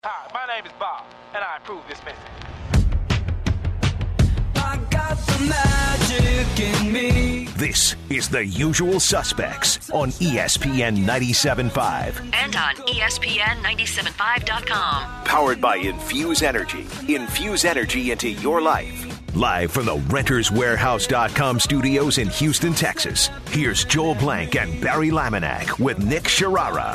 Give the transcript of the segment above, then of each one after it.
Hi, my name is Bob, and I approve this message. I got the magic in me. This is The Usual Suspects on ESPN 97.5. And on ESPN975.com. Powered by Infuse Energy. Infuse energy into your life. Live from the RentersWarehouse.com studios in Houston, Texas. Here's Joel Blank and Barry Laminack with Nick Sharara.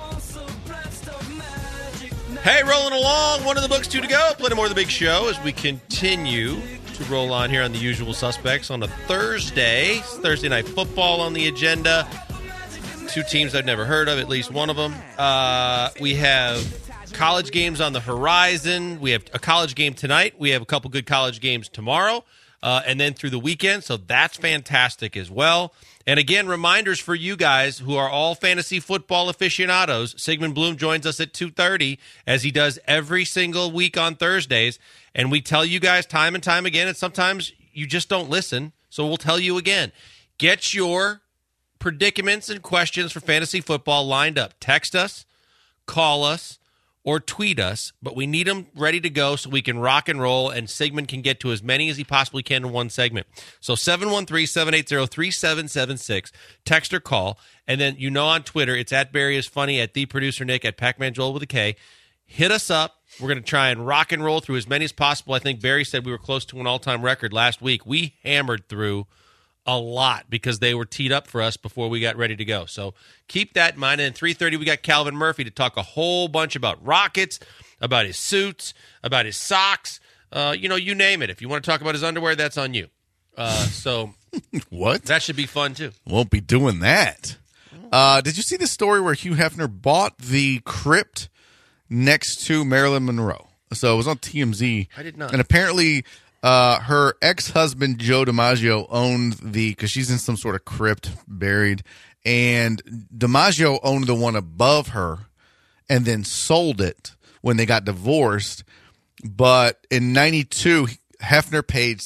Hey, rolling along. One of the books, two to go. Plenty more of the big show as we continue to roll on here on The Usual Suspects on a Thursday. It's Thursday Night Football on the agenda. Two teams I've never heard of, at least one of them. We have college games on the horizon. We have a college game tonight. We have a couple good college games tomorrow, and then through the weekend. So that's fantastic as well. And again, reminders for you guys who are all fantasy football aficionados. Sigmund Bloom joins us at 2:30, as he does every single week on Thursdays. And we tell you guys time and time again, and sometimes you just don't listen, so we'll tell you again. Get your predicaments and questions for fantasy football lined up. Text us, call us, or tweet us, but we need them ready to go so we can rock and roll, and Sigmund can get to as many as he possibly can in one segment. So 713-780-3776, text or call, and then on Twitter, it's at Barry is Funny, at The Producer Nick, at Pac-Man Joel with a K. Hit us up. We're going to try and rock and roll through as many as possible. I think Barry said we were close to an all-time record last week. We hammered through a lot because they were teed up for us before we got ready to go. So keep that in mind. And at 3:30, we got Calvin Murphy to talk a whole bunch about Rockets, about his suits, about his socks. You name it. If you want to talk about his underwear, that's on you. So what? That should be fun, too. Won't be doing that. Did you see the story where Hugh Hefner bought the crypt next to Marilyn Monroe? So it was on TMZ. I did not. And apparently her ex-husband, Joe DiMaggio, owned because she's in some sort of crypt buried, and DiMaggio owned the one above her and then sold it when they got divorced. But in 92, Hefner paid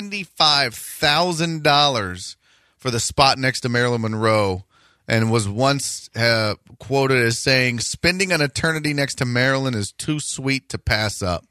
$75,000 for the spot next to Marilyn Monroe, and was once quoted as saying, "Spending an eternity next to Marilyn is too sweet to pass up."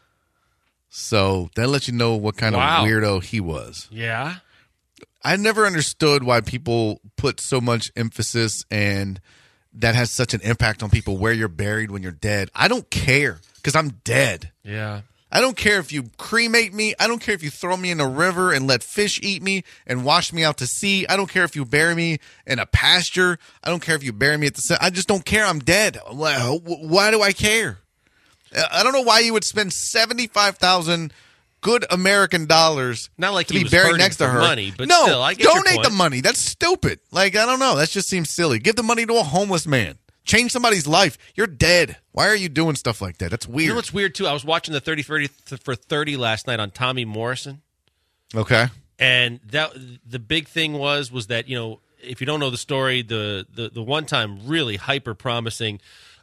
So that lets you know what kind of weirdo he was. Yeah. I never understood why people put so much emphasis, and that has such an impact on people, where you're buried when you're dead. I don't care, because I'm dead. Yeah. I don't care if you cremate me. I don't care if you throw me in a river and let fish eat me and wash me out to sea. I don't care if you bury me in a pasture. I don't care if you bury me at the sun. I just don't care. I'm dead. Why do I care? I don't know why you would spend $75,000 good American dollars not like to be buried next to her. Money, but no, still, I get your donate point. the money. That's stupid. I don't know. That just seems silly. Give the money to a homeless man. Change somebody's life. You're dead. Why are you doing stuff like that? That's weird. You know what's weird, too? I was watching the 30 for 30 last night on Tommy Morrison. Okay. And the big thing was that, if you don't know the story, the one time really hyper promising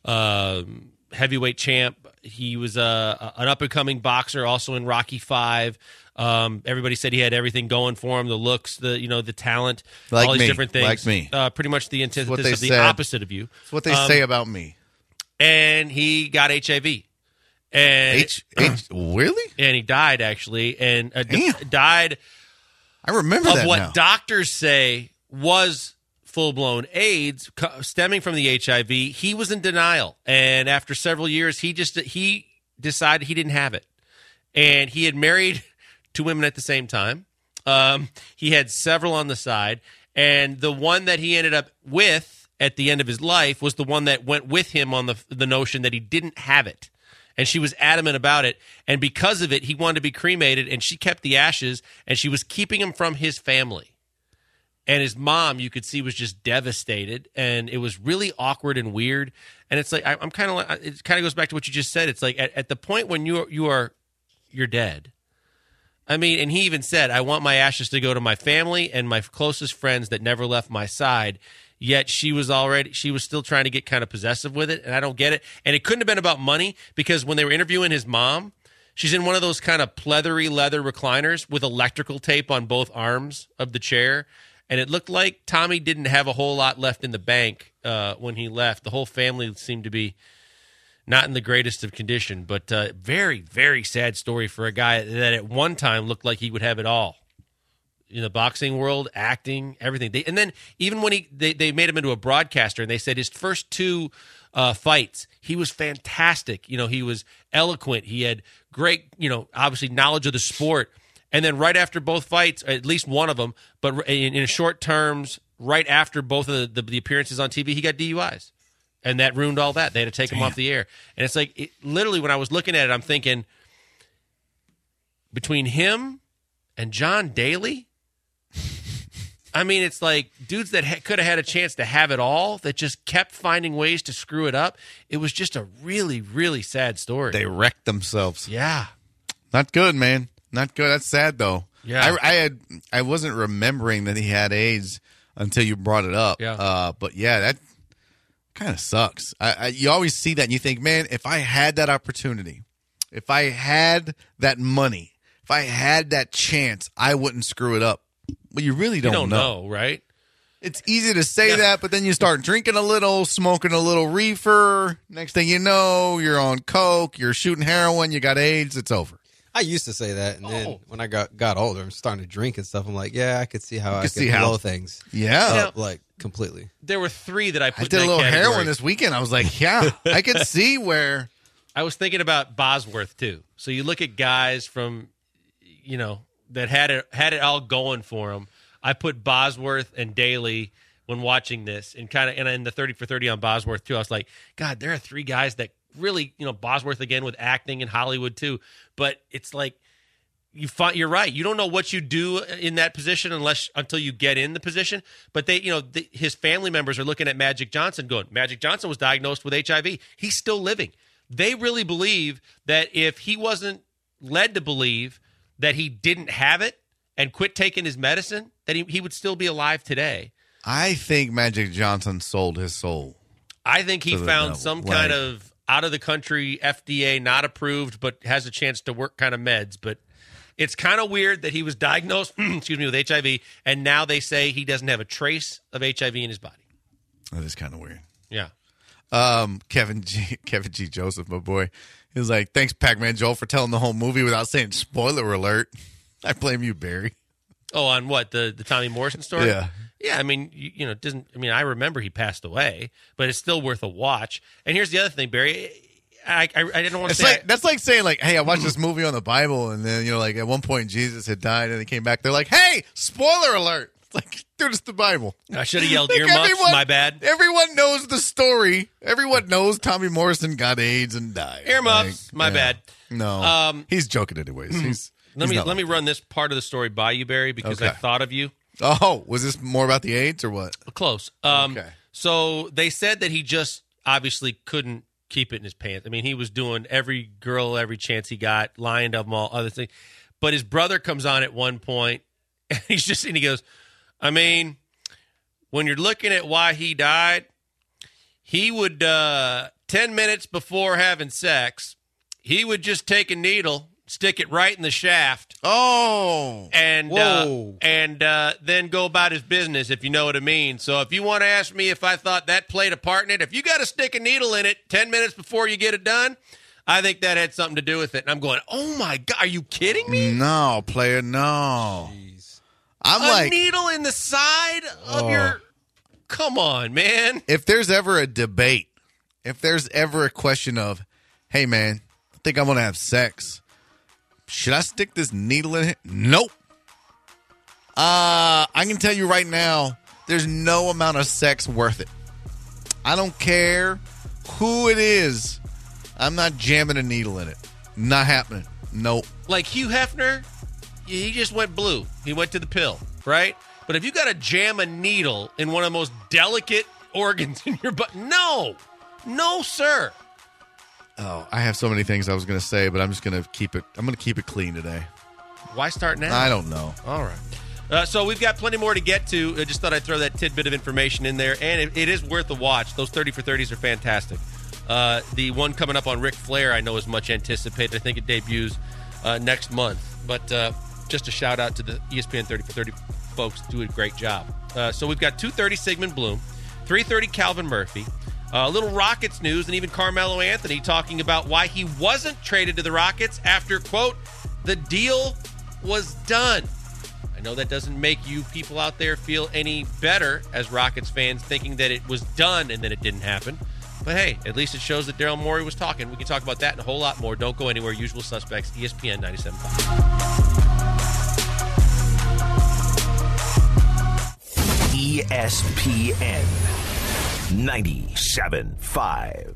heavyweight champ, he was an up and coming boxer, also in Rocky V. Everybody said he had everything going for him: the looks, the talent, like all these me, different things. like me. Pretty much the antithesis of the opposite of you. That's what they say about me. And he got HIV. And really? And he died, actually, and Damn. died. I remember of that what now. doctors say was full-blown AIDS stemming from the HIV. He was in denial, and after several years, he decided he didn't have it, and he had married 2 women at the same time. He had several on the side, and the one that he ended up with at the end of his life was the one that went with him on the notion that he didn't have it. And she was adamant about it. And because of it, he wanted to be cremated, and she kept the ashes, and she was keeping him from his family. And his mom, you could see, was just devastated, and it was really awkward and weird. And it's like, I'm kind of like, it kind of goes back to what you just said. It's like at the point when you're dead. I mean, and he even said, I want my ashes to go to my family and my closest friends that never left my side. Yet she was still trying to get kind of possessive with it, and I don't get it. And it couldn't have been about money, because when they were interviewing his mom, she's in one of those kind of pleathery leather recliners with electrical tape on both arms of the chair, and it looked like Tommy didn't have a whole lot left in the bank when he left. The whole family seemed to be not in the greatest of condition. But very, very sad story for a guy that at one time looked like he would have it all. In the boxing world, acting, everything. And then even when they made him into a broadcaster, and they said his first 2 fights, he was fantastic. He was eloquent. He had great, obviously knowledge of the sport. And then right after both fights, at least one of them, but in short terms, right after both of the appearances on TV, he got DUIs. And that ruined all that. They had to take him off the air. And it's like, literally, when I was looking at it, I'm thinking, between him and John Daly, I mean, it's like dudes that could have had a chance to have it all that just kept finding ways to screw it up. It was just a really, really sad story. They wrecked themselves. Yeah. Not good, man. Not good. That's sad, though. Yeah. I wasn't remembering that he had AIDS until you brought it up. Yeah. But yeah, that kind of sucks. You always see that and you think, man, if I had that opportunity, if I had that money, if I had that chance, I wouldn't screw it up. Well, you really don't know, right? It's easy to say that, but then you start drinking a little, smoking a little reefer. Next thing you know, you're on coke, you're shooting heroin, you got AIDS, it's over. I used to say that, and then when I got older, I'm starting to drink and stuff. I'm like, yeah, I could see how I could blow things. Yeah. Up, like, completely. There were 3 that I put I did in a little that category. heroin this weekend. I was like, yeah, I could see where. I was thinking about Bosworth, too. So you look at guys from, that had it all going for them. I put Bosworth and Daly when watching this, and in the 30 for 30 on Bosworth too. I was like, God, there are 3 guys that really, Bosworth again with acting in Hollywood too. But it's like you're right. You don't know what you do in that position until you get in the position. But his family members are looking at Magic Johnson, going, Magic Johnson was diagnosed with HIV. He's still living. They really believe that if he wasn't led to believe that he didn't have it and quit taking his medicine, that he would still be alive today. I think Magic Johnson sold his soul. I think he found some kind of out-of-the-country, FDA, not approved, but has a chance to work kind of meds. But it's kind of weird that he was diagnosed with HIV, and now they say he doesn't have a trace of HIV in his body. That is kind of weird. Yeah. Kevin G. Joseph, my boy, he was like, thanks, Pac-Man Joel, for telling the whole movie without saying spoiler alert. I blame you, Barry. Oh, on what? The Tommy Morrison story? Yeah. Yeah, I mean, it doesn't. I mean, I remember he passed away, but it's still worth a watch. And here's the other thing, Barry. I didn't want to say that's like saying, like, hey, I watched this movie on the Bible, and then like at one point Jesus had died, and he came back. They're like, hey, spoiler alert! It's like, dude, it's the Bible. I should have yelled earmuffs. My bad. Everyone knows the story. Everyone knows Tommy Morrison got AIDS and died. Earmuffs. My bad. No, he's joking anyways. Let me run this part of the story by you, Barry, because I thought of you. Oh, was this more about the AIDS or what? Close. Okay. So they said that he just obviously couldn't keep it in his pants. I mean, he was doing every girl, every chance he got, lying to them all, other things. But his brother comes on at one point, and he goes, I mean, when you're looking at why he died, he would, 10 minutes before having sex, he would just take a needle, stick it right in the shaft. Oh. And then go about his business, if you know what I mean. So if you want to ask me if I thought that played a part in it, if you got to stick a needle in it 10 minutes before you get it done, I think that had something to do with it. And I'm going, oh, my God, are you kidding me? No, player, no. Jeez. I'm a needle in the side of your... Come on, man. If there's ever a debate, if there's ever a question of, hey, man, I think I'm going to have sex. Should I stick this needle in it? Nope. I can tell you right now, there's no amount of sex worth it. I don't care who it is. I'm not jamming a needle in it. Not happening. Nope. Like Hugh Hefner, he just went blue. He went to the pill, right? But if you got to jam a needle in one of the most delicate organs in your butt, no, sir. Oh, I have so many things I was going to say, but I'm just going to keep it. I'm going to keep it clean today. Why start now? I don't know. All right. So we've got plenty more to get to. I just thought I'd throw that tidbit of information in there, and it is worth a watch. Those 30 for 30s are fantastic. The one coming up on Ric Flair I know is much anticipated. I think it debuts next month. But just a shout out to the ESPN 30 for 30 folks. Do a great job. So we've got 2:30 Sigmund Bloom, 3:30 Calvin Murphy. A little Rockets news, and even Carmelo Anthony talking about why he wasn't traded to the Rockets after, quote, the deal was done. I know that doesn't make you people out there feel any better as Rockets fans thinking that it was done and then it didn't happen. But hey, at least it shows that Daryl Morey was talking. We can talk about that and a whole lot more. Don't go anywhere. Usual Suspects, ESPN 97.5. ESPN 97.5.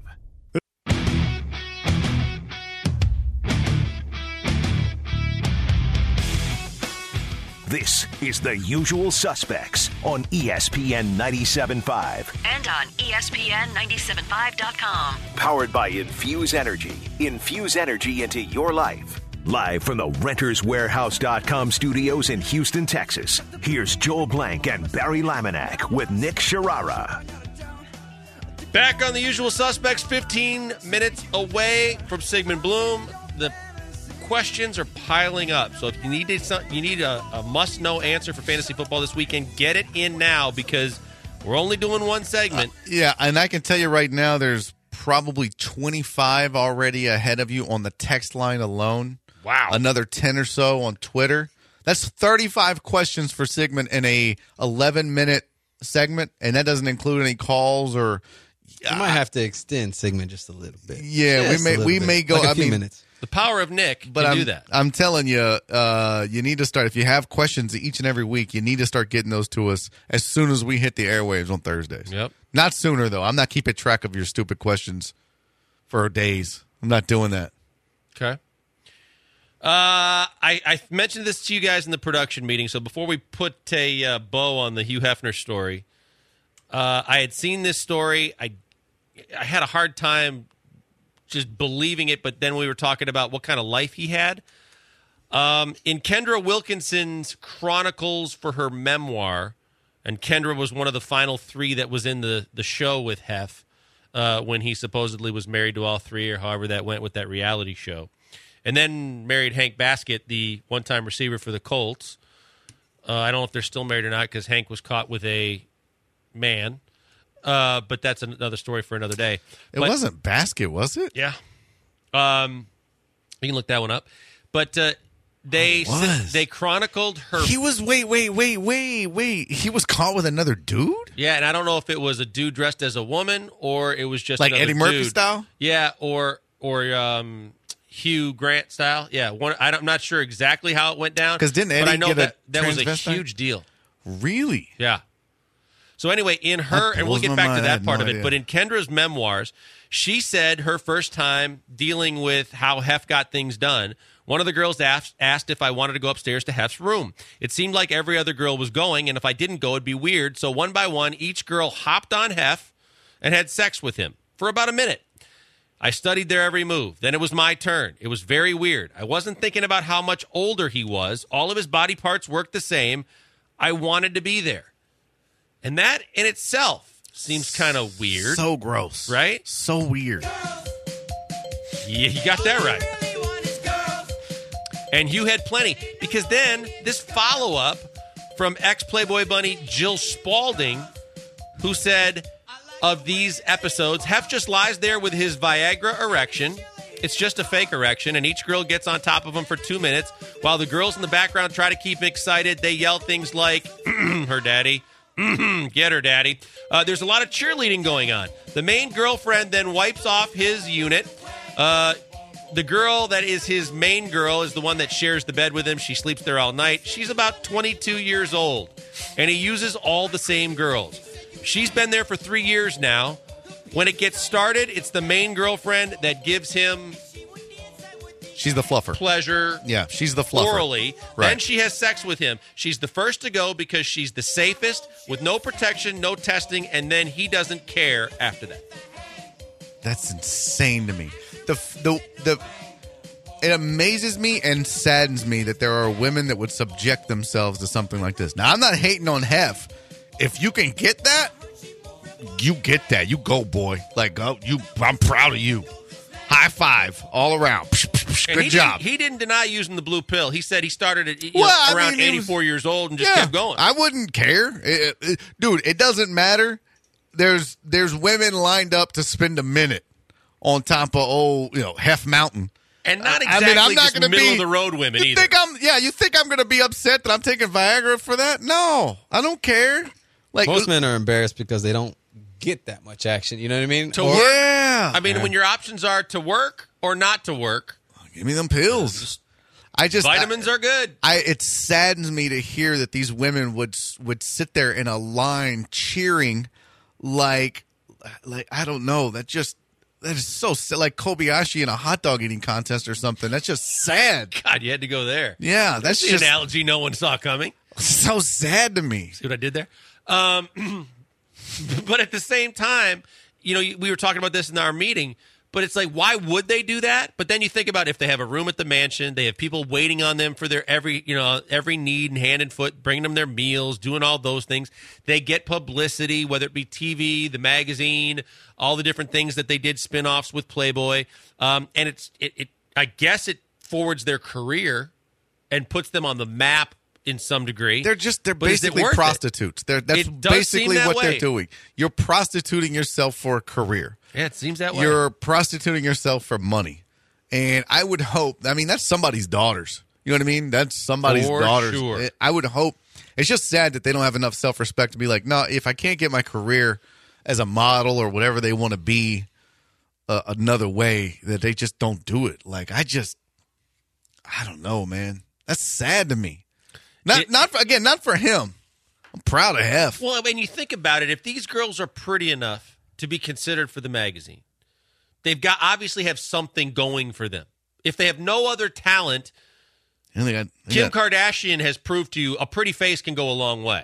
This is The Usual Suspects on ESPN 97.5. And on ESPN975.com. Powered by Infuse Energy. Infuse energy into your life. Live from the RentersWarehouse.com studios in Houston, Texas. Here's Joel Blank and Barry Laminack with Nick Sharara. Back on The Usual Suspects, 15 minutes away from Sigmund Bloom. The questions are piling up. So if you need a must-know answer for fantasy football this weekend, get it in now because we're only doing one segment. Yeah, and I can tell you right now there's probably 25 already ahead of you on the text line alone. Wow. Another 10 or so on Twitter. That's 35 questions for Sigmund in a 11-minute segment, and that doesn't include any calls or... You might have to extend Sigmund just a little bit. Yeah, we may go... Like a few minutes. The power of Nick can do that. I'm telling you, you need to start. If you have questions each and every week, you need to start getting those to us as soon as we hit the airwaves on Thursdays. Yep. Not sooner, though. I'm not keeping track of your stupid questions for days. I'm not doing that. Okay. I mentioned this to you guys in the production meeting, so before we put a bow on the Hugh Hefner story, I had seen this story. I had a hard time just believing it, but then we were talking about what kind of life he had. In Kendra Wilkinson's chronicles for her memoir, and Kendra was one of the final three that was in the show with Hef when he supposedly was married to all three, or however that went with that reality show. And then married Hank Baskett, the one-time receiver for the Colts. I don't know if they're still married or not because Hank was caught with a man. But that's another story for another day. It wasn't Baskett, was it? Yeah. You can look that one up. But they chronicled her. He was, wait. He was caught with another dude? Yeah, and I don't know if it was a dude dressed as a woman or it was just like another Eddie Murphy dude. style? Yeah, or Hugh Grant style. Yeah, I'm not sure exactly how it went down. Because didn't Eddie but I know get that was a transvestite? huge deal. Really? Yeah. So anyway, in her, and we'll get back to that part of it, but in Kendra's memoirs, she said her first time dealing with how Hef got things done, one of the girls asked if I wanted to go upstairs to Hef's room. It seemed like every other girl was going, and if I didn't go, it'd be weird. So one by one, each girl hopped on Hef and had sex with him for about a minute. I studied their every move. Then it was my turn. It was very weird. I wasn't thinking about how much older he was. All of his body parts worked the same. I wanted to be there. And that in itself seems kind of weird. So gross. Right? So weird. Yeah, you got that right. And Hugh had plenty. Because then this follow-up from ex-Playboy Bunny Jill Spaulding, who said of these episodes, Hef just lies there with his Viagra erection. It's just a fake erection, and each girl gets on top of him for 2 minutes. While the girls in the background try to keep him excited, they yell things like, her daddy. Get her, daddy. There's a lot of cheerleading going on. The main girlfriend then wipes off his unit. The girl that is his main girl is the one that shares the bed with him. She sleeps there all night. She's about 22 years old, and he uses all the same girls. She's been there for 3 years now. When it gets started, it's the main girlfriend that gives him... She's the fluffer. Pleasure. Yeah, she's the fluffer. Orally. Right. Then she has sex with him. She's the first to go because she's the safest, with no protection, no testing, and then he doesn't care after that. That's insane to me. It amazes me and saddens me that there are women that would subject themselves to something like this. Now, I'm not hating on Hef. If you can get that, you get that. You go, boy. Like, I'm proud of you. High five all around. Good job. He didn't deny using the blue pill. He said he started at around 84 years old and just kept going. I wouldn't care. Dude, it doesn't matter. there's women lined up to spend a minute on top of Hef Mountain. And not exactly I'm not just gonna middle be, of the road women you either. You think I'm going to be upset that I'm taking Viagra for that? No, I don't care. Like Most men are embarrassed because they don't get that much action. You know what I mean? Yeah. I mean, when your options are to work or not to work, give me them pills. Vitamins are good. It saddens me to hear that these women would sit there in a line cheering like I don't know. That is so sad. Like Kobayashi in a hot dog eating contest or something. That's just sad. God, you had to go there. Yeah, that's the just analogy no one saw coming. So sad to me. See what I did there? But at the same time, we were talking about this in our meeting, but it's like, why would they do that? But then you think about if they have a room at the mansion, they have people waiting on them for their every need and hand and foot, bringing them their meals, doing all those things. They get publicity, whether it be TV, the magazine, all the different things that they did spinoffs with Playboy. And I guess it forwards their career and puts them on the map in some degree. They're basically prostitutes. That's basically what they're doing. You're prostituting yourself for a career. Yeah, it seems that way. You're prostituting yourself for money. And I would hope, that's somebody's daughters. You know what I mean? That's somebody's daughters. Sure. I would hope. It's just sad that they don't have enough self-respect to be like, no, if I can't get my career as a model or whatever they want to be another way, that they just don't do it. Like, I don't know, man. That's sad to me. Not for him. I'm proud of Hef. Well, when you think about it, if these girls are pretty enough to be considered for the magazine, they've obviously have something going for them. If they have no other talent, Kim Kardashian has proved to you a pretty face can go a long way.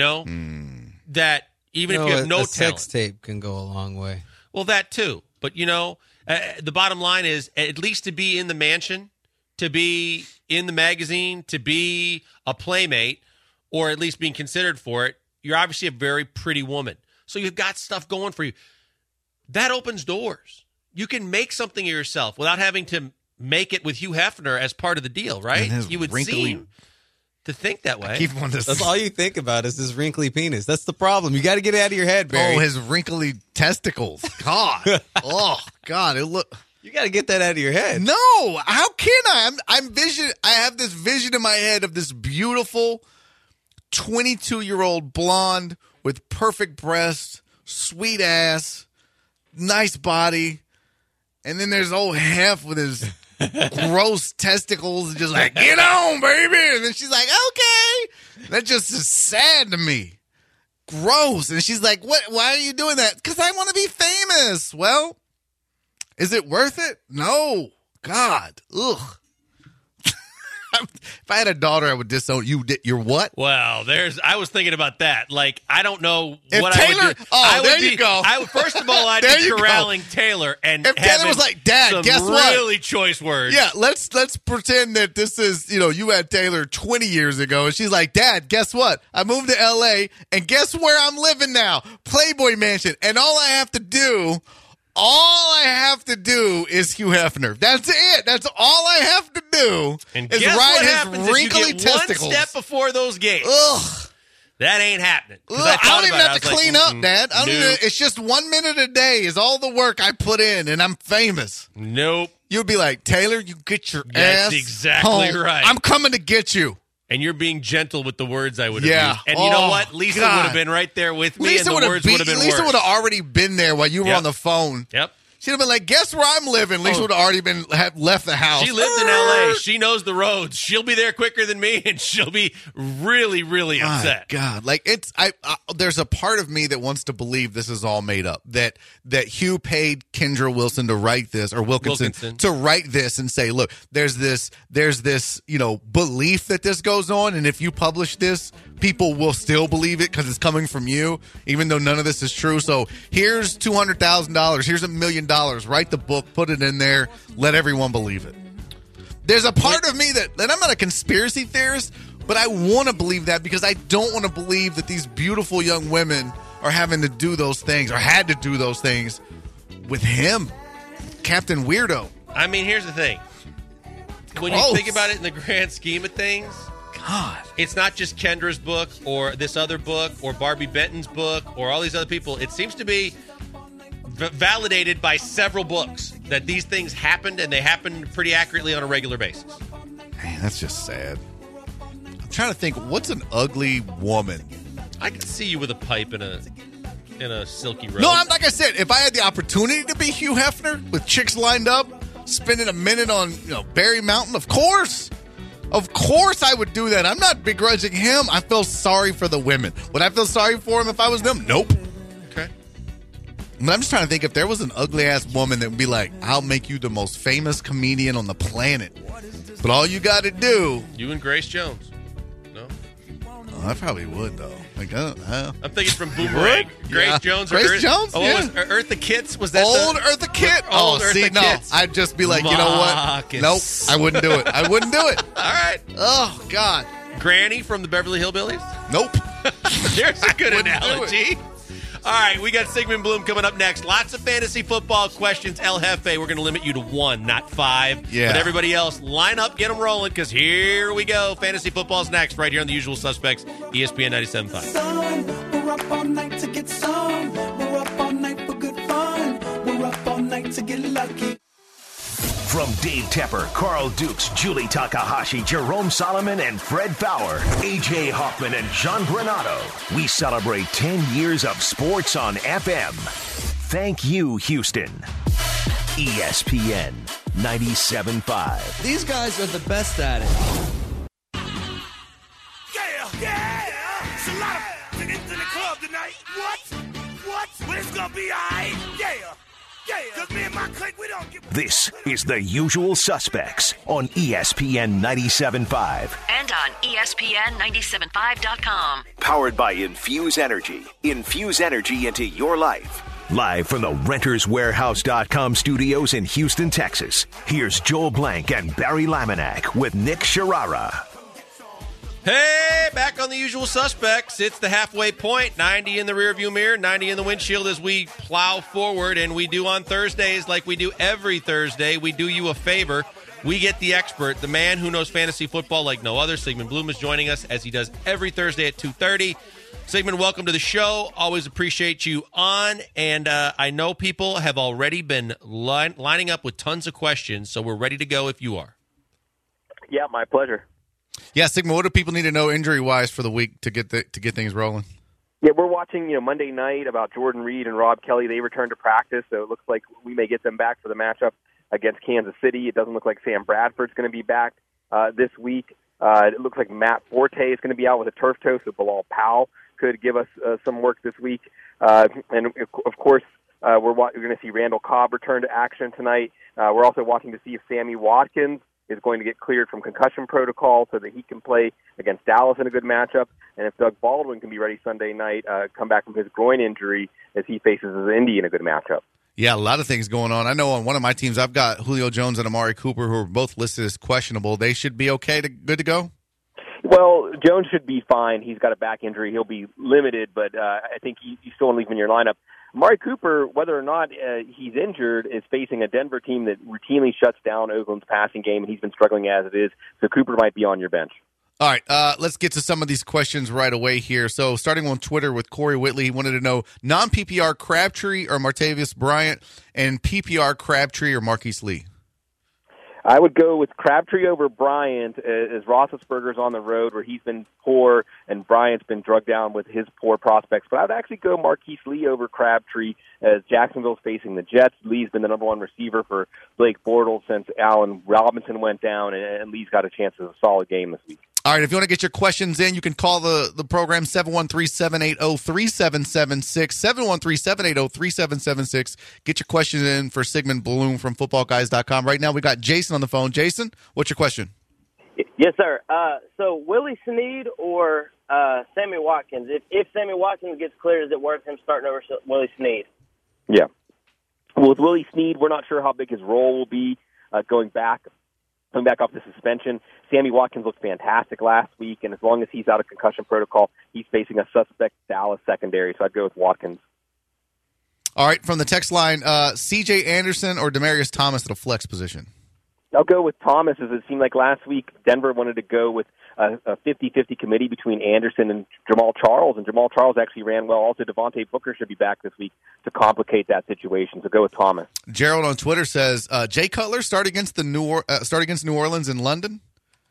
That even if you have no talent, sex tape can go a long way. Well, that too. But the bottom line is, at least to be in the mansion, to be in the magazine, to be a playmate, or at least being considered for it, you're obviously a very pretty woman. So you've got stuff going for you. That opens doors. You can make something of yourself without having to make it with Hugh Hefner as part of the deal, right? You would seem to think that way. That's all you think about is this wrinkly penis. That's the problem. You got to get it out of your head, Barry. Oh, his wrinkly testicles. God. Oh, God. You got to get that out of your head. No, how can I? I have this vision in my head of this beautiful 22-year-old blonde with perfect breasts, sweet ass, nice body, and then there's old Hef with his gross testicles, just like, get on, baby. And then she's like, okay. That just is sad to me. Gross. And she's like, what? Why are you doing that? Because I want to be famous. Well, is it worth it? No. God. Ugh. If I had a daughter, I would disown you. You're what? Well, I was thinking about that. Like, I don't know if what Taylor, I would do. There you go. First of all, I'd be corralling Taylor and if Taylor was like, Dad, guess what? Really choice words. Yeah, let's pretend that this is, you had Taylor 20 years ago, and she's like, Dad, guess what? I moved to L.A., and guess where I'm living now? Playboy Mansion. And all I have to do is Hugh Hefner. That's it. That's all I have to do. And is guess ride what his happens wrinkly if you get testicles. one step before those gates? Ugh. That ain't happening. I don't even have to clean up, Dad. It's just 1 minute a day is all the work I put in, and I'm famous. Nope. You'd be like, Taylor, you get your That's ass exactly home. right. I'm coming to get you. And you're being gentle with the words I would have Yeah. used. And you know what? Lisa would have been right there with me, and the words would have been worse. Lisa would have already been there while you were on the phone. Yep. She'd have been like, guess where I'm living? Lisa would have already left the house. She lived in L.A. She knows the roads. She'll be there quicker than me, and she'll be really, really upset. My God, like there's a part of me that wants to believe this is all made up. That Hugh paid Kendra Wilson to write this, or Wilkinson to write this, and say, look, there's this belief that this goes on, and if you publish this, people will still believe it because it's coming from you, even though none of this is true. So here's $200,000. Here's $1 million. Write the book, put it in there, let everyone believe it. There's a part of me that I'm not a conspiracy theorist, but I want to believe that because I don't want to believe that these beautiful young women are having to do those things or had to do those things with him, Captain Weirdo. I mean, here's the thing. When you think about it in the grand scheme of things, God. It's not just Kendra's book or this other book or Barbie Benton's book or all these other people. It seems to be validated by several books that these things happened, and they happened pretty accurately on a regular basis. Man, that's just sad. I'm trying to think, what's an ugly woman? I could see you with a pipe in a silky robe. No, like I said, if I had the opportunity to be Hugh Hefner with chicks lined up, spending a minute on Barry Mountain, of course I would do that. I'm not begrudging him. I feel sorry for the women. Would I feel sorry for him if I was them? Nope. Okay. But I'm just trying to think if there was an ugly-ass woman that would be like, I'll make you the most famous comedian on the planet. But all you got to do... You and Grace Jones. No? Oh, I probably would, though. Like, I'm thinking from Boomerang. Grace Jones. Grace Jones? Oh, Yeah. what was Eartha Kitt? Was that Old Eartha Kitt? Old See, Eartha no. Kitt. I'd just be like, you know what? Marcus. Nope. I wouldn't do it. I wouldn't do it. All right. Oh, God. Granny from the Beverly Hillbillies? Nope. There's a good wouldn't do analogy. All right, we got Sigmund Bloom coming up next. Lots of fantasy football questions. El Jefe, we're going to limit you to 1, not 5. Yeah. But everybody else, line up, get them rolling, because here we go. Fantasy football's next, right here on The Usual Suspects, ESPN 97.5. Sun, we're up all night to get some. We're up all night for good fun. We're up all night to get lucky. From Dave Tepper, Carl Dukes, Julie Takahashi, Jerome Solomon, and Fred Fowler, AJ Hoffman, and John Granado, we celebrate 10 years of sports on FM. Thank you, Houston. ESPN 97.5. These guys are the best at it. Yeah. It's a lot of niggas in the club tonight. What? Well, it's gonna be alright. Yeah. Cause me and my clique, we don't give. This is The Usual Suspects on ESPN 97.5. And on ESPN975.com. Powered by Infuse Energy. Infuse energy into your life. Live from the RentersWarehouse.com studios in Houston, Texas. Here's Joel Blank and Barry Laminack with Nick Sharara. Hey, back on The Usual Suspects. It's the halfway point. 90 in the rearview mirror, 90 in the windshield as we plow forward. And we do on Thursdays like we do every Thursday. We do you a favor. We get the expert, the man who knows fantasy football like no other. Sigmund Bloom is joining us as he does every Thursday at 2:30. Sigmund, welcome to the show. Always appreciate you on. And I know people have already been lining up with tons of questions, so we're ready to go if you are. Yeah, my pleasure. Yeah, Sigma, what do people need to know injury-wise for the week to get things rolling? Yeah, we're watching, Monday night about Jordan Reed and Rob Kelly. They returned to practice, so it looks like we may get them back for the matchup against Kansas City. It doesn't look like Sam Bradford's going to be back this week. It looks like Matt Forte is going to be out with a turf toe, so Bilal Powell could give us some work this week. And, of course, we're going to see Randall Cobb return to action tonight. We're also watching to see if Sammy Watkins is going to get cleared from concussion protocol so that he can play against Dallas in a good matchup. And if Doug Baldwin can be ready Sunday night, come back from his groin injury as he faces his Indy in a good matchup. Yeah, a lot of things going on. I know on one of my teams, I've got Julio Jones and Amari Cooper, who are both listed as questionable. They should be okay, good to go? Well, Jones should be fine. He's got a back injury. He'll be limited, but I think you still want to leave him in your lineup. Amari Cooper, whether or not he's injured, is facing a Denver team that routinely shuts down Oakland's passing game, and he's been struggling as it is. So Cooper might be on your bench. All right, let's get to some of these questions right away here. So starting on Twitter with Corey Whitley, he wanted to know non-PPR Crabtree or Martavis Bryant, and PPR Crabtree or Marquise Lee. I would go with Crabtree over Bryant as Roethlisberger's on the road where he's been poor and Bryant's been drugged down with his poor prospects. But I would actually go Marquise Lee over Crabtree as Jacksonville's facing the Jets. Lee's been the number one receiver for Blake Bortles since Allen Robinson went down, and Lee's got a chance of a solid game this week. All right, if you want to get your questions in, you can call the program 713-780-3776, 713-780-3776. Get your questions in for Sigmund Bloom from footballguys.com. Right now we got Jason on the phone. Jason, what's your question? Yes, sir. So Willie Snead or Sammy Watkins? If Sammy Watkins gets cleared, is it worth him starting over Willie Snead? Yeah. Well, with Willie Snead, we're not sure how big his role will be coming back off the suspension. Sammy Watkins looked fantastic last week, and as long as he's out of concussion protocol, he's facing a suspect Dallas secondary, so I'd go with Watkins. All right, from the text line, C.J. Anderson or Demaryius Thomas at a flex position? I'll go with Thomas, as it seemed like last week Denver wanted to go with a 50-50 committee between Anderson and Jamal Charles, and Jamal Charles actually ran well. Also, Devontae Booker should be back this week to complicate that situation, so go with Thomas. Gerald on Twitter says, Jay Cutler start against New Orleans in London?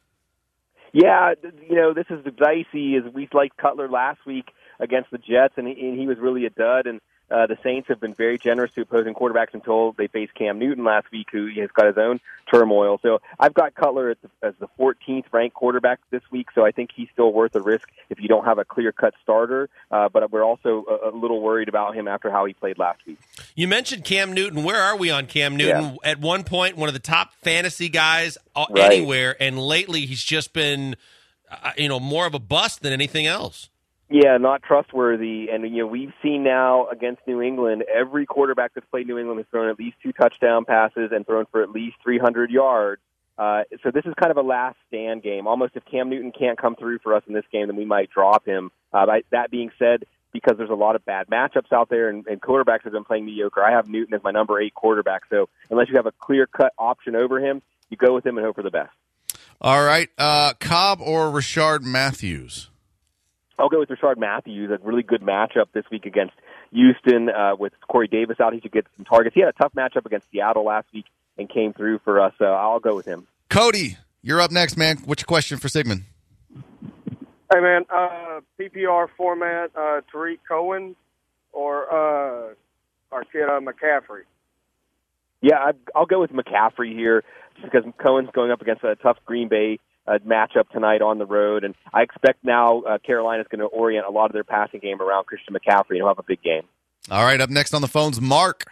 Yeah, this is dicey, as we liked Cutler last week against the Jets, and he was really a dud, and the Saints have been very generous to opposing quarterbacks until they faced Cam Newton last week, who has got his own turmoil. So I've got Cutler as the 14th ranked quarterback this week, so I think he's still worth the risk if you don't have a clear-cut starter. But we're also a little worried about him after how he played last week. You mentioned Cam Newton. Where are we on Cam Newton? Yeah. At one point, one of the top fantasy guys Right. anywhere, and lately he's just been, more of a bust than anything else. Yeah, not trustworthy. And, we've seen now against New England, every quarterback that's played New England has thrown at least 2 touchdown passes and thrown for at least 300 yards. So this is kind of a last stand game. Almost if Cam Newton can't come through for us in this game, then we might drop him. That being said, because there's a lot of bad matchups out there and quarterbacks have been playing mediocre, I have Newton as my number 8 quarterback. So unless you have a clear-cut option over him, you go with him and hope for the best. All right. Cobb or Rashard Matthews? I'll go with Rashard Matthews, a really good matchup this week against Houston. With Corey Davis out, he should get some targets. He had a tough matchup against Seattle last week and came through for us, so I'll go with him. Cody, you're up next, man. What's your question for Sigmund? Hey, man, PPR format, Tariq Cohen or our kid McCaffrey? Yeah, I'll go with McCaffrey here just because Cohen's going up against a tough Green Bay matchup tonight on the road, and I expect now Carolina's going to orient a lot of their passing game around Christian McCaffrey, and he'll have a big game. All right, up next on the phones, Mark.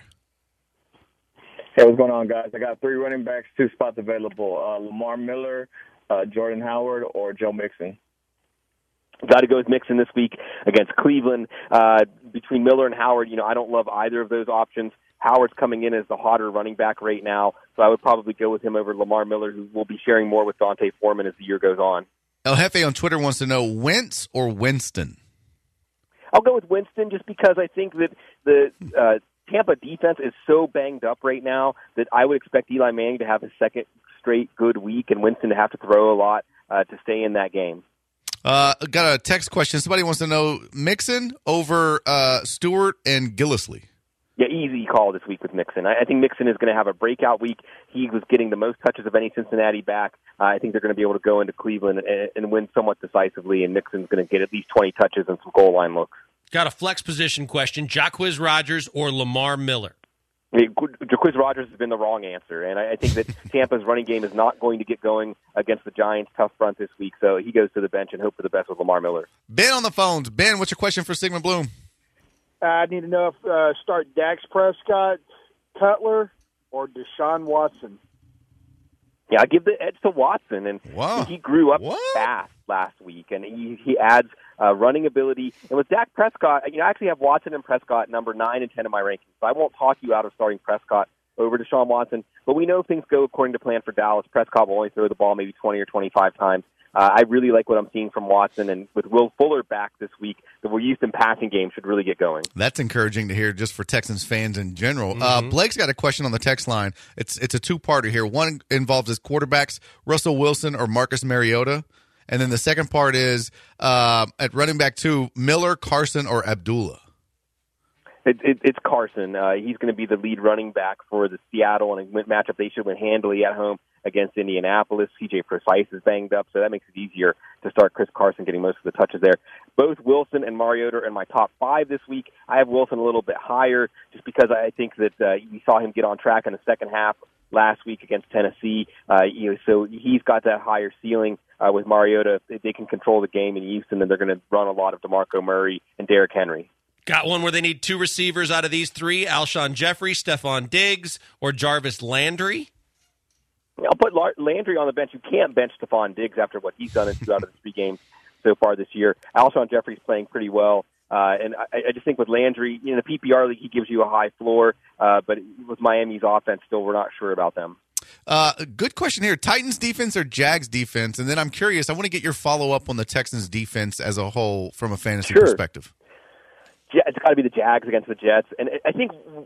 Hey, what's going on, guys? I got 3 running backs, 2 spots available. Lamar Miller, Jordan Howard, or Joe Mixon. Got to go with Mixon this week against Cleveland. Between Miller and Howard, I don't love either of those options. Howard's coming in as the hotter running back right now, so I would probably go with him over Lamar Miller, who will be sharing more with Dante Foreman as the year goes on. El Jefe on Twitter wants to know Wentz or Winston? I'll go with Winston just because I think that the Tampa defense is so banged up right now that I would expect Eli Manning to have his second straight good week and Winston to have to throw a lot to stay in that game. Got a text question. Somebody wants to know Mixon over Stewart and Gillislee. Yeah, easy call this week with Mixon. I think Mixon is going to have a breakout week. He was getting the most touches of any Cincinnati back. I think they're going to be able to go into Cleveland and win somewhat decisively, and Mixon's going to get at least 20 touches and some goal line looks. Got a flex position question. Jacquizz Rodgers or Lamar Miller? Jacquizz Rodgers has been the wrong answer, and I think that Tampa's running game is not going to get going against the Giants' tough front this week, so he goes to the bench and hope for the best with Lamar Miller. Ben on the phones. Ben, what's your question for Sigmund Bloom? I need to know if start Dax Prescott, Cutler, or Deshaun Watson. Yeah, I give the edge to Watson, and he grew up fast last week, and he adds running ability. And with Dak Prescott, I actually have Watson and Prescott number 9 and 10 in my rankings, so I won't talk you out of starting Prescott over Deshaun Watson. But we know if things go according to plan for Dallas, Prescott will only throw the ball maybe 20 or 25 times. I really like what I'm seeing from Watson, and with Will Fuller back this week, the Houston passing game should really get going. That's encouraging to hear just for Texans fans in general. Blake's got a question on the text line. It's a 2-parter here. One involves his quarterbacks, Russell Wilson or Marcus Mariota. And then the second part is at running back 2, Miller, Carson, or Abdullah. It's Carson. He's going to be the lead running back for the Seattle, and a matchup they should win handily at home against Indianapolis. C.J. Precise is banged up, so that makes it easier to start Chris Carson getting most of the touches there. Both Wilson and Mariota are in my top 5 this week. I have Wilson a little bit higher just because I think that we saw him get on track in the second half last week against Tennessee. So he's got that higher ceiling with Mariota. If they can control the game in Houston, then they're going to run a lot of DeMarco Murray and Derrick Henry. Got one where they need 2 receivers out of these 3, Alshon Jeffrey, Stephon Diggs, or Jarvis Landry? I'll put Landry on the bench. You can't bench Stephon Diggs after what he's done in 2 out of the 3 games so far this year. Alshon Jeffrey's playing pretty well. And I just think with Landry, in the PPR league, he gives you a high floor. But with Miami's offense, still, we're not sure about them. Good question here. Titans defense or Jags defense? And then I'm curious, I want to get your follow-up on the Texans defense as a whole from a fantasy perspective. It's got to be the Jags against the Jets. And I think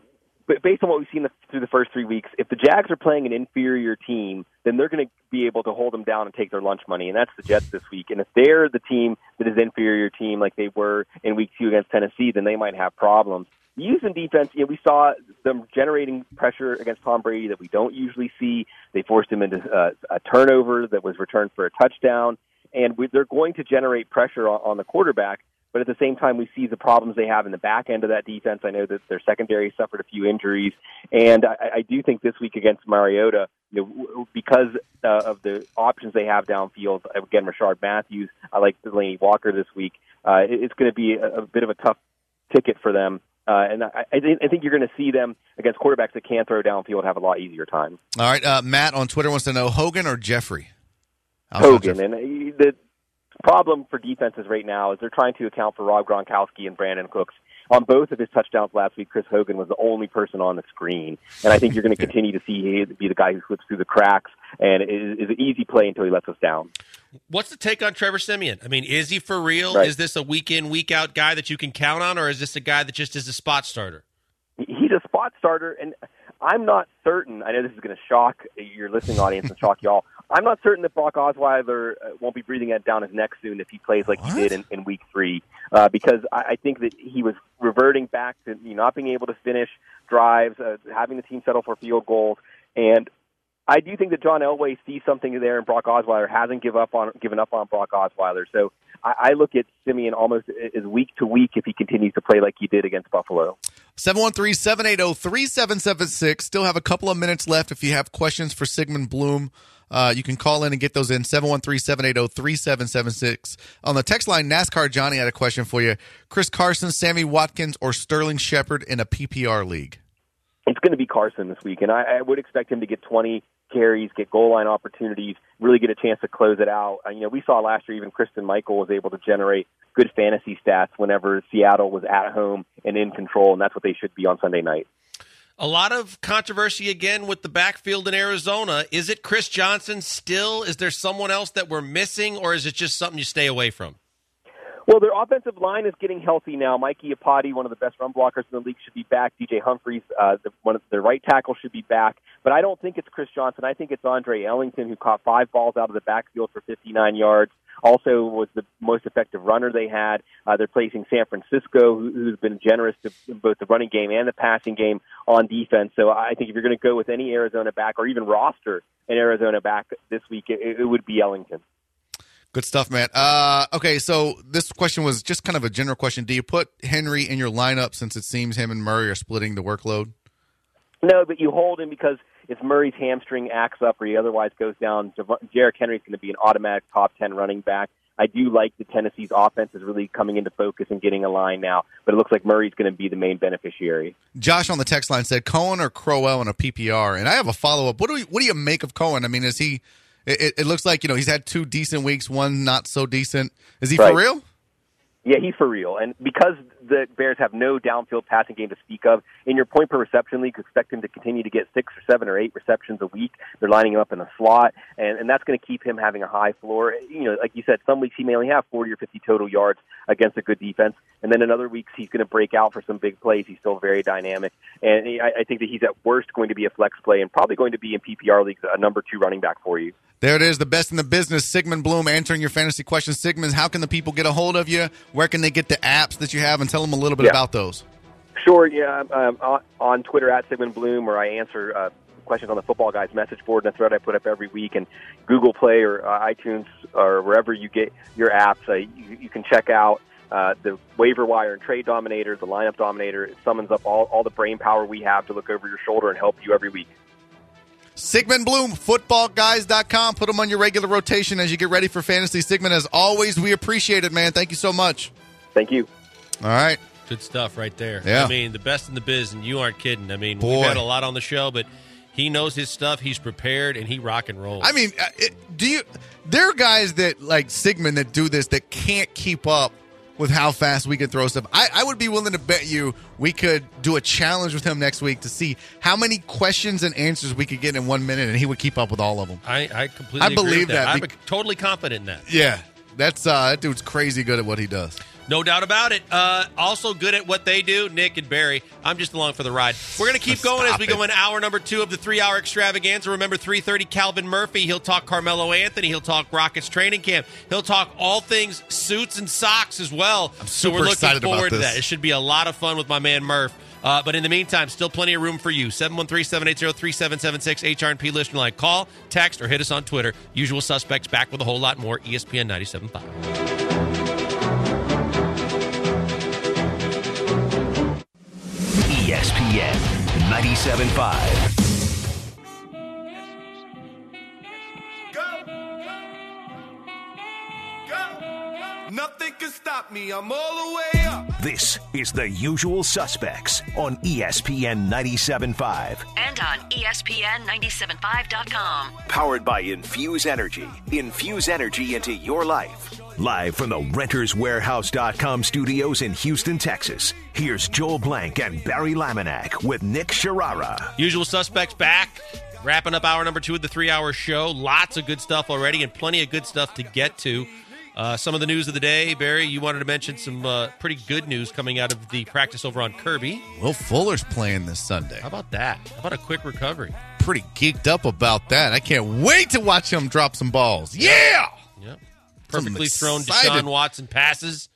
but based on what we've seen through the first 3 weeks, if the Jags are playing an inferior team, then they're going to be able to hold them down and take their lunch money, and that's the Jets this week. And if they're the team that is inferior team like they were in Week 2 against Tennessee, then they might have problems. The Houston defense, we saw them generating pressure against Tom Brady that we don't usually see. They forced him into a turnover that was returned for a touchdown, and they're going to generate pressure on the quarterback. But at the same time, we see the problems they have in the back end of that defense. I know that their secondary suffered a few injuries. And I do think this week against Mariota, because of the options they have downfield, again, Rashard Matthews, I like Delaney Walker this week, it's going to be a bit of a tough ticket for them. And I think you're going to see them against quarterbacks that can throw downfield have a lot easier time. All right, Matt on Twitter wants to know Hogan or Jeffrey? Hogan. And the problem for defenses right now is they're trying to account for Rob Gronkowski and Brandon Cooks. On both of his touchdowns last week, Chris Hogan was the only person on the screen. And I think you're going to continue to see him be the guy who slips through the cracks and is an easy play until he lets us down. What's the take on Trevor Siemian? I mean, is he for real? Right. Is this a week-in, week-out guy that you can count on, or is this a guy that just is a spot starter? He's a spot starter, and I'm not certain. I know this is going to shock your listening audience and shock y'all. I'm not certain that Brock Osweiler won't be breathing that down his neck soon if he plays like he did in Week 3, because I think that he was reverting back to not being able to finish drives, having the team settle for field goals, and I do think that John Elway sees something there, and Brock Osweiler hasn't given up on Brock Osweiler. So I look at Siemian almost as week to week if he continues to play like he did against Buffalo. 713-780-3776. Still have a couple of minutes left. If you have questions for Sigmund Bloom, you can call in and get those in. 713-780-3776. On the text line, NASCAR Johnny had a question for you. Chris Carson, Sammy Watkins, or Sterling Shepard in a PPR league? It's going to be Carson this week, and I would expect him to get 20 carries, get goal line opportunities, really get a chance to close it out. We saw last year even Kristen Michael was able to generate good fantasy stats whenever Seattle was at home and in control, and that's what they should be on Sunday night. A lot of controversy again with the backfield in Arizona. Is it Chris Johnson still? Is there someone else that we're missing, or is it just something you stay away from? Well, their offensive line is getting healthy now. Mikey Iupati, one of the best run blockers in the league, should be back. DJ Humphries, one of the right tackle, should be back. But I don't think it's Chris Johnson. I think it's Andre Ellington, who caught 5 balls out of the backfield for 59 yards. Also was the most effective runner they had. They're placing San Francisco, who's been generous to both the running game and the passing game on defense. So I think if you're going to go with any Arizona back or even roster an Arizona back this week, it would be Ellington. Good stuff, man. Okay, so this question was just kind of a general question. Do you put Henry in your lineup since it seems him and Murray are splitting the workload? No, but you hold him because if Murray's hamstring acts up or he otherwise goes down, Jarek Henry's going to be an automatic top 10 running back. I do like the Tennessee's offense is really coming into focus and getting a line now, but it looks like Murray's going to be the main beneficiary. Josh on the text line said Cohen or Crowell in a PPR, and I have a follow-up. What do you make of Cohen? I mean, is he... It looks like, he's had 2 decent weeks, 1 not so decent. Is he for real? Yeah, he's for real. And because the Bears have no downfield passing game to speak of, in your point per reception league, expect him to continue to get 6 or 7 or 8 receptions a week. They're lining him up in the slot, and that's going to keep him having a high floor. Like you said, some weeks he may only have 40 or 50 total yards against a good defense, and then in other weeks he's going to break out for some big plays. He's still very dynamic, and I think that he's at worst going to be a flex play and probably going to be in PPR leagues a number 2 running back for you. There it is, the best in the business. Sigmund Bloom answering your fantasy questions. Sigmund, how can the people get a hold of you? Where can they get the apps that you have? And tell them a little bit about those. Sure, yeah. On Twitter at Sigmund Bloom, where I answer questions on the Football Guys message board and a thread I put up every week. And Google Play or iTunes or wherever you get your apps, you can check out the waiver wire and trade dominator, the lineup dominator. It summons up all the brain power we have to look over your shoulder and help you every week. Sigmund Bloom, footballguys.com. Put them on your regular rotation as you get ready for fantasy. Sigmund, as always, we appreciate it, man. Thank you so much. Thank you. All right. Good stuff right there. Yeah. I mean, the best in the biz, and you aren't kidding. I mean, Boy. we've had a lot on the show, but he knows his stuff. He's prepared, and he rock and rolls. I mean, there are guys that, like Sigmund, that do this that can't keep up with how fast we can throw stuff. I would be willing to bet you we could do a challenge with him next week to see how many questions and answers we could get in 1 minute, and he would keep up with all of them. I completely agree believe with that. that. I'm totally confident in that. Yeah, that dude's crazy good at what he does. No doubt about it. Also good at what they do, Nick and Barry. I'm just along for the ride. We're going to keep going as we go in hour number 2 of the 3-hour extravaganza. Remember, 3:30, Calvin Murphy. He'll talk Carmelo Anthony. He'll talk Rockets training camp. He'll talk all things suits and socks as well. I'm so super we're looking excited forward about to this. that. It should be a lot of fun with my man Murph. But in the meantime, still plenty of room for you. 713-780-3776, HRP listener line. Call, text, or hit us on Twitter. Usual suspects back with a whole lot more. ESPN 97.5. ESPN 97.5. Nothing can stop me. I'm all the way up. This is The Usual Suspects on ESPN 97.5. And on ESPN975.com. Powered by Infuse Energy. Infuse energy into your life. Live from the RentersWarehouse.com studios in Houston, Texas. Here's Joel Blank and Barry Laminack with Nick Sharara. Usual suspects back. Wrapping up hour number 2 of the 3-hour show. Lots of good stuff already and plenty of good stuff to get to. Some of the news of the day, Barry, you wanted to mention some pretty good news coming out of the practice over on Kirby. Will Fuller's playing this Sunday. How about that? How about a quick recovery? Pretty geeked up about that. I can't wait to watch him drop some balls. Yeah! Yep. Perfectly thrown excited. Deshaun Watson passes.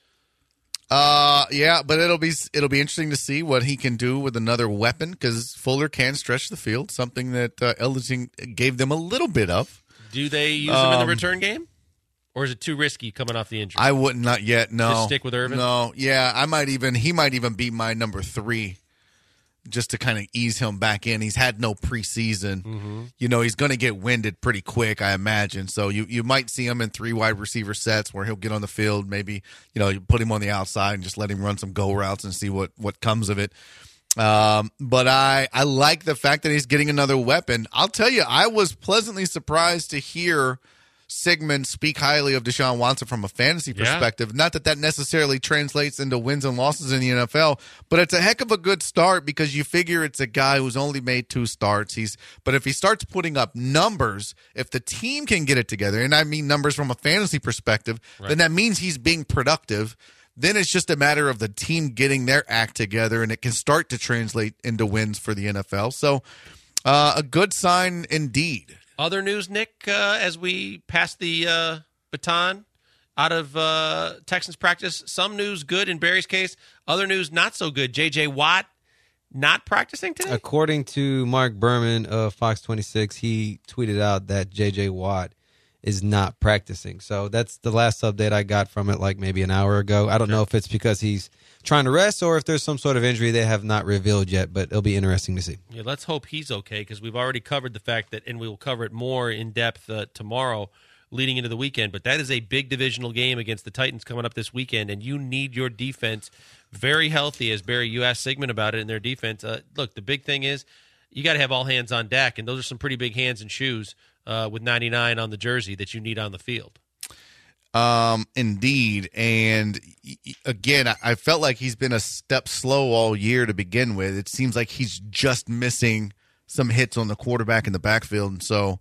Yeah, but it'll be interesting to see what he can do with another weapon because Fuller can stretch the field, something that Ellington gave them a little bit of. Do they use him in the return game? Or is it too risky coming off the injury? I wouldn't, not yet, no. Just stick with Irvin? No, yeah, he might even be my number 3 just to kind of ease him back in. He's had no preseason. Mm-hmm. You know, he's going to get winded pretty quick, I imagine. So you might see him in 3 wide receiver sets where he'll get on the field. Maybe, you put him on the outside and just let him run some go routes and see what comes of it. But I like the fact that he's getting another weapon. I'll tell you, I was pleasantly surprised to hear Sigmund speak highly of Deshaun Watson from a fantasy perspective. Yeah. Not that necessarily translates into wins and losses in the NFL, but it's a heck of a good start because you figure it's a guy who's only made 2 starts. But if he starts putting up numbers, if the team can get it together, and I mean numbers from a fantasy perspective, then that means he's being productive. Then it's just a matter of the team getting their act together, and it can start to translate into wins for the NFL. So a good sign indeed. Other news, Nick, as we pass the baton out of Texans practice. Some news good in Barry's case. Other news not so good. J.J. Watt not practicing today? According to Mark Berman of Fox 26, he tweeted out that J.J. Watt is not practicing. So that's the last update I got from it like maybe an hour ago. I don't know if it's because he's trying to rest or if there's some sort of injury they have not revealed yet, but it'll be interesting to see. Yeah, let's hope he's okay because we've already covered the fact that, and we will cover it more in depth tomorrow leading into the weekend, but that is a big divisional game against the Titans coming up this weekend, and you need your defense very healthy. As Barry, you asked Sigmund about it in their defense. Look, the big thing is you got to have all hands on deck, and those are some pretty big hands and shoes with 99 on the jersey that you need on the field. Indeed. And again, I felt like he's been a step slow all year to begin with. It seems like he's just missing some hits on the quarterback in the backfield. And so,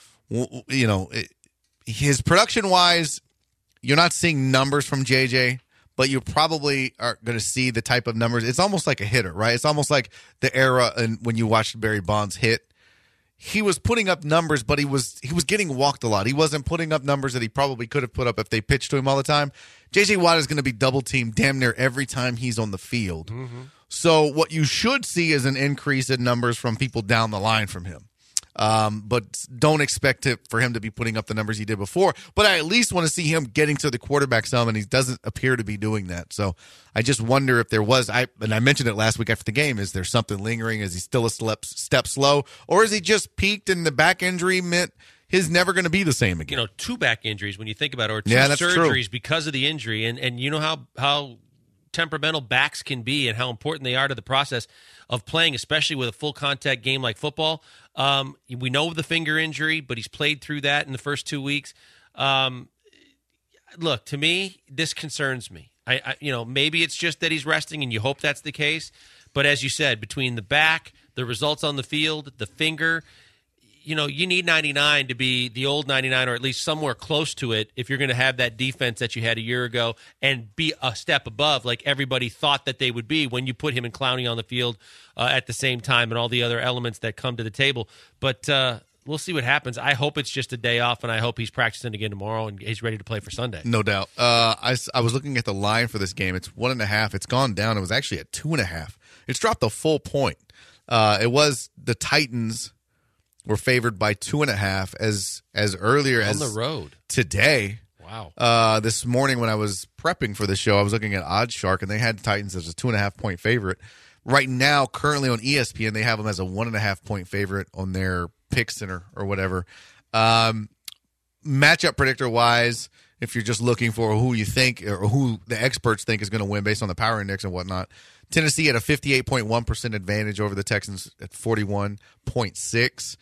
his production wise, you're not seeing numbers from JJ, but you probably are going to see the type of numbers. It's almost like a hitter, right? It's almost like the era when you watched Barry Bonds hit. He was putting up numbers, but he was getting walked a lot. He wasn't putting up numbers that he probably could have put up if they pitched to him all the time. J.J. Watt is going to be double-teamed damn near every time he's on the field. Mm-hmm. So what you should see is an increase in numbers from people down the line from him. But don't expect for him to be putting up the numbers he did before. But I at least want to see him getting to the quarterback some, and he doesn't appear to be doing that. So I just wonder if there was, and I mentioned it last week after the game, is there something lingering? Is he still a step slow? Or is he just peaked and the back injury meant he's never going to be the same again? 2 back injuries when you think about it, or 2 that's surgeries true. Because of the injury. And you know how temperamental backs can be and how important they are to the process of playing, especially with a full contact game like football. We know the finger injury, but he's played through that in the first 2 weeks. Look, to me, this concerns me. I maybe it's just that he's resting, and you hope that's the case. But as you said, between the back, the results on the field, the finger, you need 99 to be the old 99 or at least somewhere close to it if you're going to have that defense that you had a year ago and be a step above like everybody thought that they would be when you put him and Clowney on the field at the same time and all the other elements that come to the table. But we'll see what happens. I hope it's just a day off, and I hope he's practicing again tomorrow and he's ready to play for Sunday. No doubt. I was looking at the line for this game. It's 1.5. It's gone down. It was actually at 2.5. It's dropped a full point. It was the Titans were favored by 2.5 as earlier as on the road today. Wow. This morning when I was prepping for the show, I was looking at OddsShark, and they had the Titans as a 2.5 point favorite. Right now, currently on ESPN, they have them as a 1.5 point favorite on their Pick Center or whatever. Matchup predictor wise, if you're just looking for who you think or who the experts think is going to win based on the power index and whatnot, Tennessee had a 58.1% advantage over the Texans at 41.6%.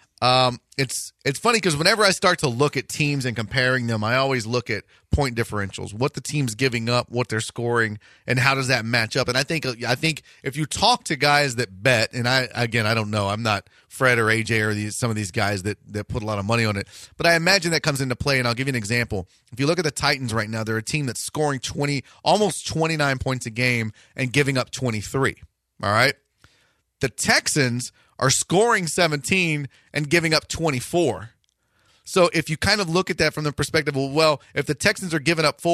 It's funny because whenever I start to look at teams and comparing them, I always look at point differentials, what the team's giving up, what they're scoring, and how does that match up. And I think if you talk to guys that bet, and I don't know, I'm not Fred or AJ or some of these guys that put a lot of money on it, but I imagine that comes into play. And I'll give you an example. If you look at the Titans right now, they're a team that's scoring almost 29 points a game and giving up 23. All right, the Texans are scoring 17 and giving up 24. So if you kind of look at that from the perspective of, well, if the Texans are giving up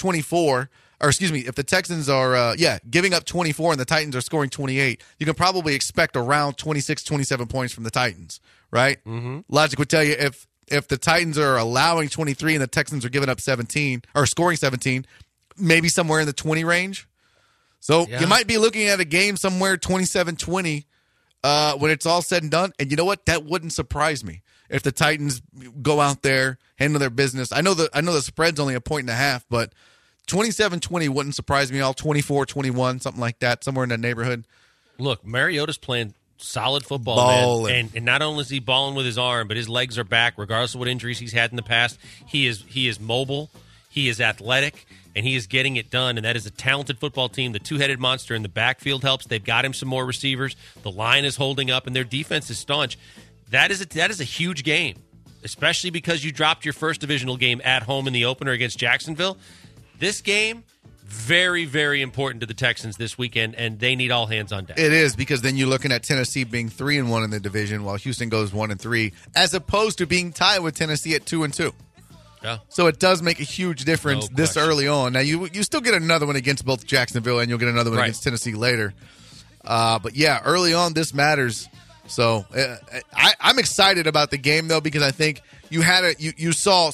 if the Texans are giving up 24 and the Titans are scoring 28, you can probably expect around 26, 27 points from the Titans, right? Mm-hmm. Logic would tell you if the Titans are allowing 23 and the Texans are giving up 17 or scoring 17, maybe somewhere in the 20 range. So you might be looking at a game somewhere 27-20 when it's all said and done. And you know what? That wouldn't surprise me if the Titans go out there, handle their business. I know the spread's only 1.5, but 27-20 wouldn't surprise me. All 24-21, something like that, somewhere in that neighborhood. Look, Mariota's playing solid football, man. And not only is he balling with his arm, but his legs are back, regardless of what injuries he's had in the past. He is mobile, he is athletic, and he is getting it done. And that is a talented football team. The two-headed monster in the backfield helps. They've got him some more receivers. The line is holding up, and their defense is staunch. That is a huge game, especially because you dropped your first divisional game at home in the opener against Jacksonville. This game, very, very important to the Texans this weekend, and they need all hands on deck. It is, because then you're looking at Tennessee being 3-1 in the division, while Houston goes 1-3, as opposed to being tied with Tennessee at 2-2. Yeah. So it does make a huge difference this early on. Now, you still get another one against both Jacksonville, and you'll get another one against Tennessee later. But, yeah, early on, this matters. So I'm excited about the game, though, because I think we saw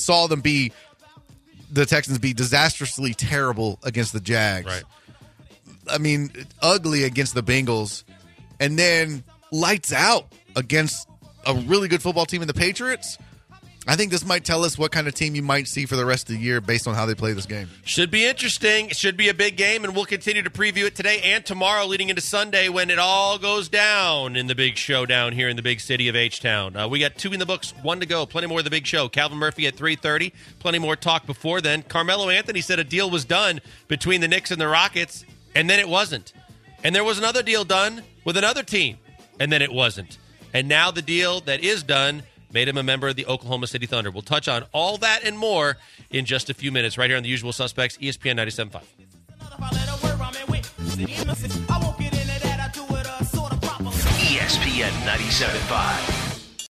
the Texans be disastrously terrible against the Jags. Right. I mean, ugly against the Bengals, and then lights out against a really good football team in the Patriots. I think this might tell us what kind of team you might see for the rest of the year based on how they play this game. Should be interesting. It should be a big game, and we'll continue to preview it today and tomorrow leading into Sunday when it all goes down in the big showdown here in the big city of H-Town. We got 2 in the books, 1 to go. Plenty more of the big show. Calvin Murphy at 3:30. Plenty more talk before then. Carmelo Anthony said a deal was done between the Knicks and the Rockets, and then it wasn't. And there was another deal done with another team, and then it wasn't. And now the deal that is done made him a member of the Oklahoma City Thunder. We'll touch on all that and more in just a few minutes right here on The Usual Suspects, ESPN 97.5. ESPN 97.5.